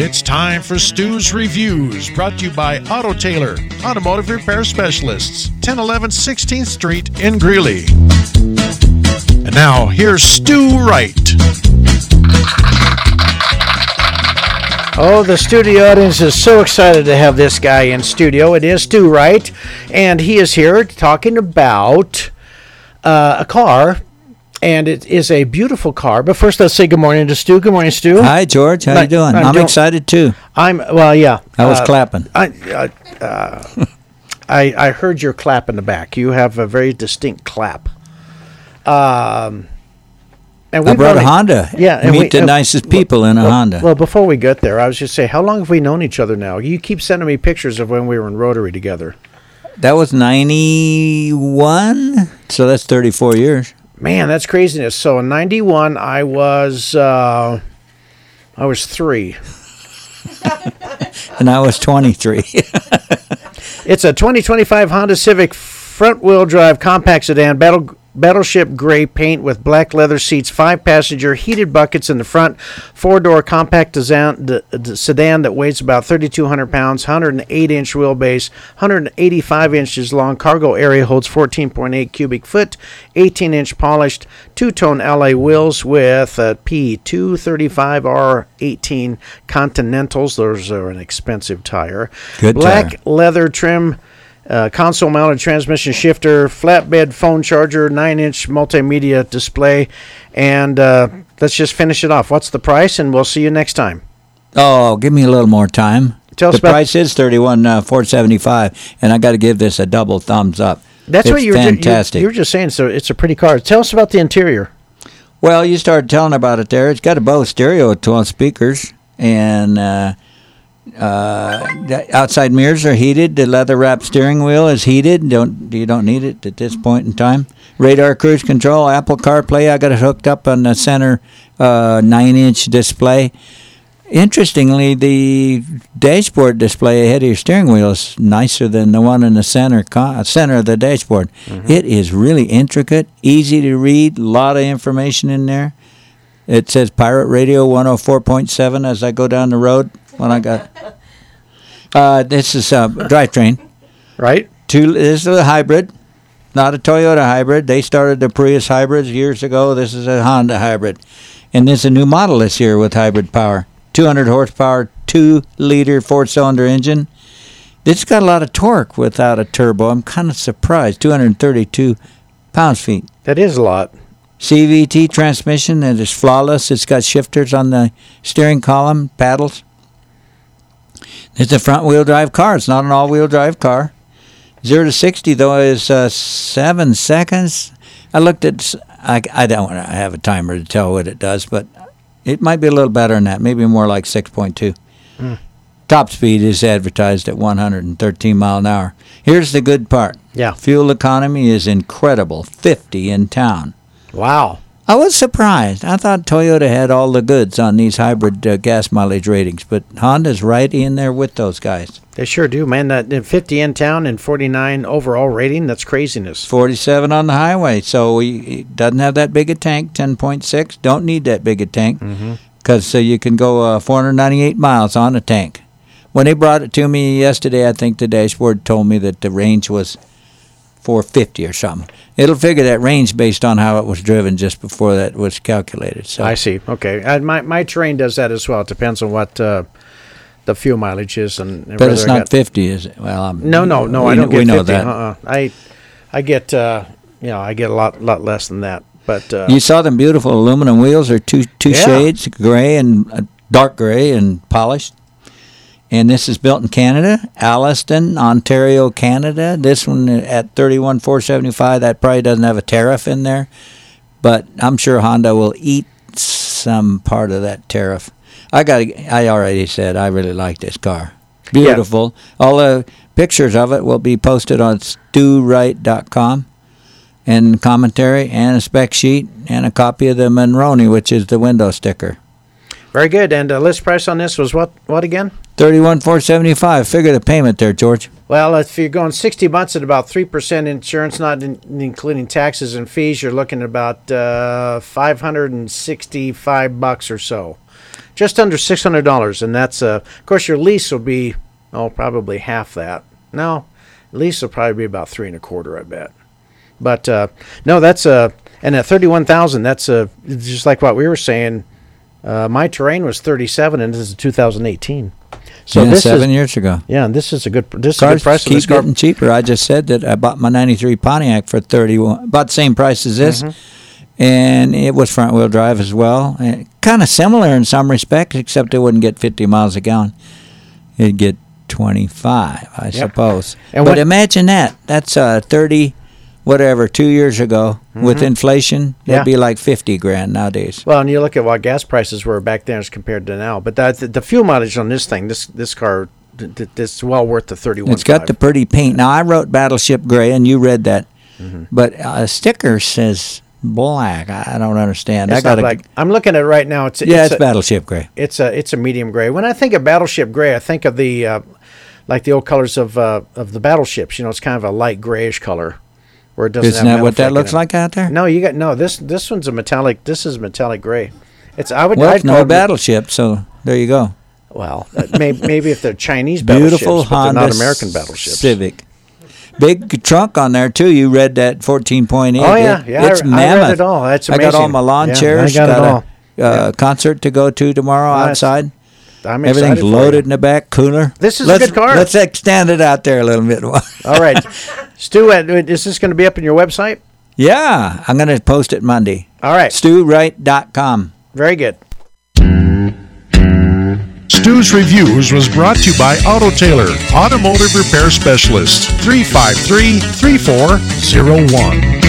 It's time for Stu's Reviews, brought to you by Auto Tailor, Automotive Repair Specialists, 1011 16th Street in Greeley. And now, here's Stu Wright. Oh, the studio audience is so excited to have this guy in studio. It is Stu Wright, and he is here talking about a car. And it is a beautiful car. But first, let's say good morning to Stu. Good morning, Stu. Hi, George. How you doing? I'm excited, too. Yeah. I was clapping. I heard your clap in the back. You have a very distinct clap. And I brought a Honda. Yeah. Meet the nicest people in a Honda. Well, before we get there, I was just saying, how long have we known each other now? You keep sending me pictures of when we were in Rotary together. That was 91, so that's 34 years. Man, that's craziness. So in 91, I was 3. And I was 23. It's a 2025 Honda Civic front-wheel drive compact sedan, battleship gray paint with black leather seats, 5-passenger heated buckets in the front, 4-door compact sedan that weighs about 3,200 pounds, 108-inch wheelbase, 185 inches long. Cargo area holds 14.8 cubic foot, 18-inch polished two-tone alloy wheels with P235R18 Continentals. Those are an expensive tire. Good black tire. Leather trim. Console-mounted transmission shifter, flatbed phone charger, 9-inch multimedia display, and let's just finish it off. What's the price? And we'll see you next time. Oh, give me a little more time. Tell us the price is $31,475, and I got to give this a double thumbs up. That's it's what you were fantastic. You were just saying. So it's a pretty car. Tell us about the interior. Well, you started telling about it there. It's got a Bose stereo with 12 speakers, and the outside mirrors are heated. The leather-wrapped steering wheel is heated. You don't need it at this point in time. Radar cruise control, Apple CarPlay. I got it hooked up on the center 9-inch display. Interestingly, the dashboard display ahead of your steering wheel is nicer than the one in the center of the dashboard. Mm-hmm. It is really intricate, easy to read, a lot of information in there. It says Pirate Radio 104.7 as I go down the road. When I got this is a drivetrain, right? This is a hybrid, not a Toyota hybrid. They started the Prius hybrids years ago. This is a Honda hybrid, and there's a new model this year with hybrid power, 200 horsepower, 2-liter 4-cylinder engine. It's got a lot of torque without a turbo. I'm kind of surprised. 232 pounds-feet. That is a lot. CVT transmission that is flawless. It's got shifters on the steering column, paddles. It's a front-wheel drive car. It's not an all-wheel drive car. 0 to 60, though, is 7 seconds. I looked at, I don't want to have a timer to tell what it does, but it might be a little better than that, maybe more like 6.2. Top speed is advertised at 113 mile an hour. Here's the good part. Yeah. Fuel economy is incredible, 50 in town. Wow. I was surprised. I thought Toyota had all the goods on these hybrid gas mileage ratings, but Honda's right in there with those guys. They sure do, man. That 50 in town and 49 overall rating, that's craziness. 47 on the highway, so it doesn't have that big a tank, 10.6. Don't need that big a tank because you can go 498 miles on a tank. When they brought it to me yesterday, I think the dashboard told me that the range was 450 or something. It'll figure that range based on how it was driven just before that was calculated. So I see. Okay. My terrain does that as well. It depends on what the fuel mileage is. But it's not 50, is it? Well, no. I don't get 50. We know that. I get I get a lot less than that. But you saw them beautiful aluminum wheels. They're two shades, gray and dark gray and polished. And this is built in Canada, Alliston, Ontario, Canada. This one at $31,475. That probably doesn't have a tariff in there, but I'm sure Honda will eat some part of that tariff. I already said I really like this car. Beautiful. Yeah. All the pictures of it will be posted on StuWright.com, and commentary and a spec sheet and a copy of the Monroney, which is the window sticker. Very good. And list price on this was what again? $31,475. Figure the payment there, George. Well, if you're going 60 months at about 3% insurance, not including taxes and fees, you're looking at about $565 or so. just under $600, and that's of course your lease will be probably half that. No, lease will probably be about $325, I bet. But no, that's and at $31,000, that's just like what we were saying. My Terrain was $37, and this is 2018. So yeah, this 7 years ago. Yeah, and this is a good Cars price. keep getting cheaper. I just said that I bought my '93 Pontiac for $31, about the same price as this, and it was front wheel drive as well. Kind of similar in some respects, except it wouldn't get 50 miles a gallon. It'd get 25, I suppose. And but imagine that. That's 30. Whatever, 2 years ago, with inflation, it'd be like $50,000 nowadays. Well, and you look at what gas prices were back then as compared to now. But the fuel mileage on this thing, this car, it's well worth the $31,500. It's got the pretty paint. Now, I wrote Battleship Gray, and you read that. But a sticker says black. I don't understand. It's not black. I'm looking at it right now. It's Battleship Gray. It's a medium gray. When I think of Battleship Gray, I think of the like the old colors of the battleships. You know, it's kind of a light grayish color. Where it doesn't Isn't that what that looks like out there? No, this one's a metallic. This is metallic gray. It's no battleship, so there you go. Well, maybe if they're Chinese battleships, beautiful but Honda they're not American battleships. Civic, big trunk on there too. You read that 14.8? Oh yeah, it's mammoth. I read it all. That's amazing. I got all my lawn chairs. I got it all. A concert to go to tomorrow outside. I'm Everything's loaded in the back, cooler. This is a good car. Let's extend it out there a little bit. All right. Stu, is this going to be up on your website? Yeah, I'm going to post it Monday. All right. StuWright.com. Very good. Stu's Reviews was brought to you by Auto Tailor, Automotive Repair Specialists, 353-3401.